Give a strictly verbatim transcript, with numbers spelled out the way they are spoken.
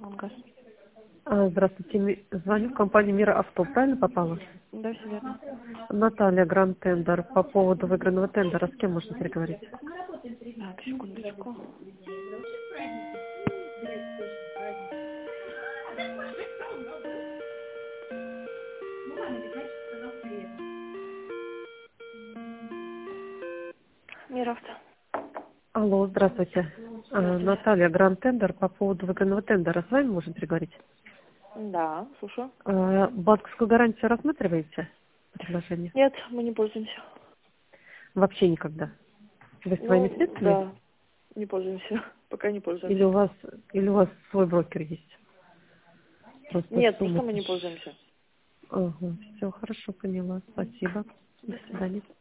Монгас. А, Здравствуйте, Ми- звоню в компанию Мира Авто. Правильно попала? Да, все верно. Наталья, Гранд Тендер. По поводу выигранного тендера. С кем можно переговорить? Так, секундочку. Миравто. Алло, здравствуйте. А, Наталья, Гранд Тендер. По поводу выигранного тендера. С вами можем переговорить? Да, слушаю. А, банковскую гарантию рассматриваете? Предложение? Нет, мы не пользуемся. Вообще никогда. Вы своими Ну, средствами? да, не пользуемся. Пока не Или у пользуемся. вас, или у вас свой брокер есть? Просто Нет, просто сумма. мы не пользуемся. Ага, все хорошо, поняла. Спасибо. До До свидания. свидания.